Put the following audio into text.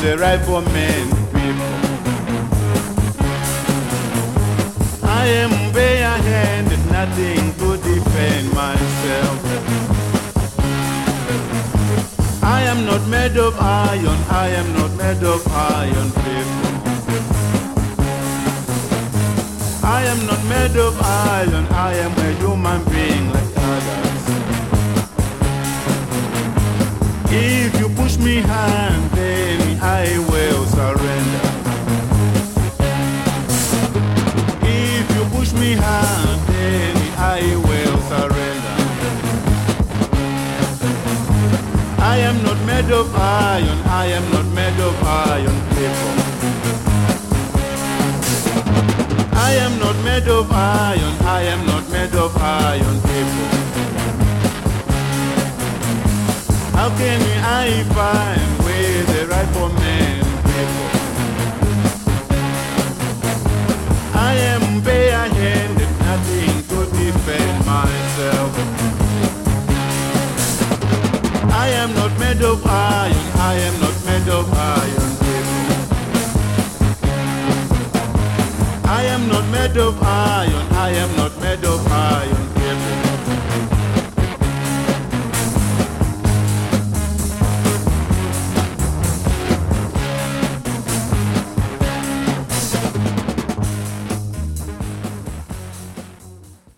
the right for men people. I am bare-handed, nothing to defend myself. I am not made of iron, I am not made of iron people. I am not made of iron, I am a human being like others. If you push me hard, then I will surrender. If you push me hard, then I will surrender. I am not made of iron, I am not made of iron people. I am not made of iron, I am not made of iron people. How can I find where the right for men people? I am bare-handed, nothing to defend myself. I am not made of iron, I am not made of iron people. I am not made of iron, I am not made of iron.